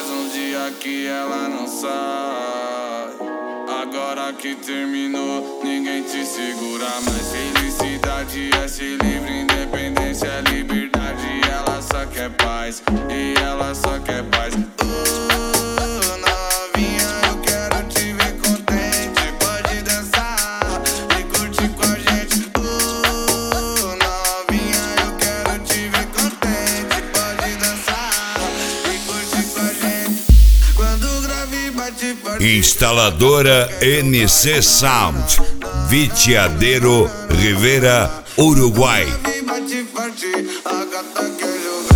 Faz um dia que ela não sai. Agora que terminou, ninguém te segura mais. Felicidade é ser livre, independência é liberdade. Ela só quer paz, e ela só quer paz. Novinha, eu quero te ver contente. Pode dançar e curtir com a gente. Novinha, eu quero te ver contente. Pode dançar e curtir com a gente. Quando o grave bate forte. Instaladora NC Sound, Vitiadeiro, Rivera, Uruguai. Bate forte, a gata quer jogar.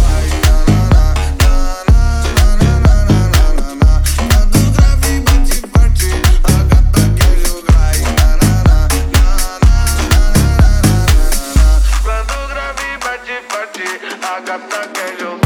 Quando o grave bate forte, a gata quer jogar. Quando o grave bate forte, a gata quer jogar.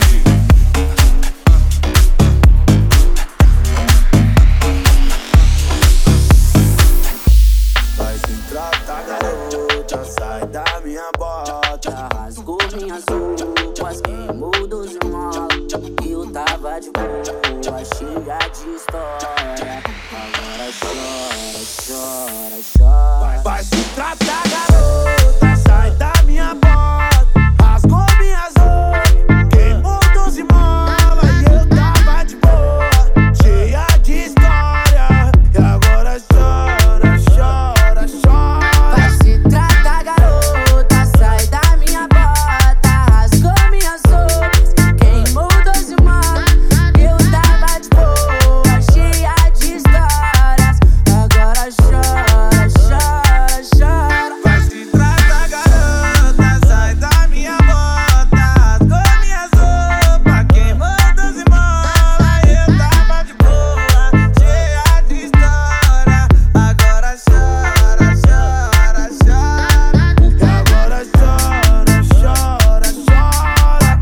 Vai se tratar, garota, sai da minha bota. Rasgou minhas roupas, queimou dos irmãos. Eu tava de boa, cheia de história. Agora chora, chora, chora. Vai se tratar, garota, sai da minha bota. Rasgou minhas roupas, queimou dos irmãos. Eu tava de boa, cheia de história. E agora chora, chora, chora. Vai se tratar, garota, sai da minha bota. Rasgou minhas roupas, queimou dos irmãos. Eu tava de boa, cheia de histórias. Agora chora, chora, chora. Vai se tratar, garota, sai da minha bota. Rasgou minhas roupas, queimou dos irmãos. Eu tava de boa, cheia de história. Agora chora, chora, chora. E agora chora, chora, chora.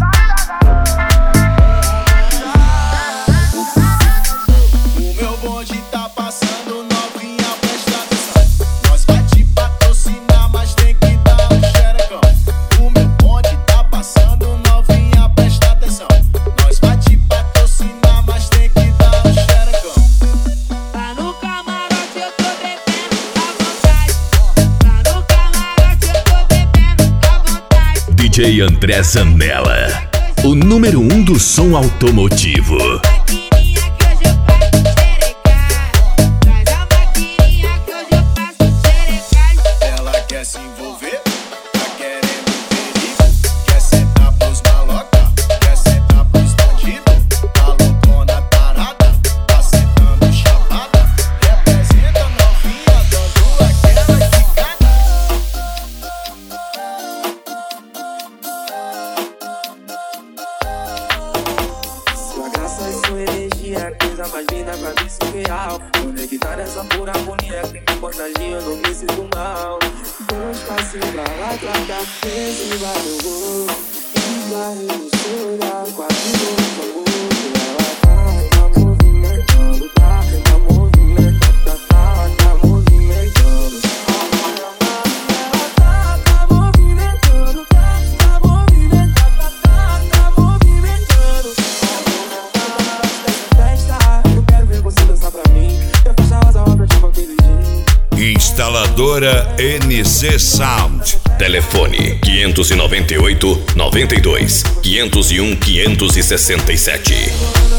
O meu bonde tá passando, novinha, presta atenção. Nós vai te patrocinar, mas tem que dar um xerecão. O meu bonde tá passando, novinha, presta atenção. Nós vai te patrocinar, mas tem que dar um xerecão. Lá no camarote eu tô bebendo à vontade. Lá no camarote eu tô bebendo à vontade. DJ André Zanella, o número 1 do som automotivo. Maquininha que hoje eu faço xerecagem. Traz a maquininha que hoje eu faço xerecagem. Ela quer se envolver, tá querendo perigo. Quer sentar pros maloca, quer sentar pros bandidos. Tá loucona tarada, tá sentando chapada. Representa novinha, dando aquela quicada. Sua graça e sua energia, coisa mais linda pra mim surreal. Conectar essa pura harmonia que me contagia, eu não me sinto mal. Dois passinhos pra lá, traga esse vai eu vou. E vai no seu olhar, quase no amor. Ela tá movimentando, tá movimentando, tá movimentando. Ela tá movimentando, tá movimentando, tá movimentando. Festa, eu quero ver você dançar pra mim. Eu fecho as obras de qualquer jeitinho. Instaladora NC Sound. Telefone 598 92 501 567.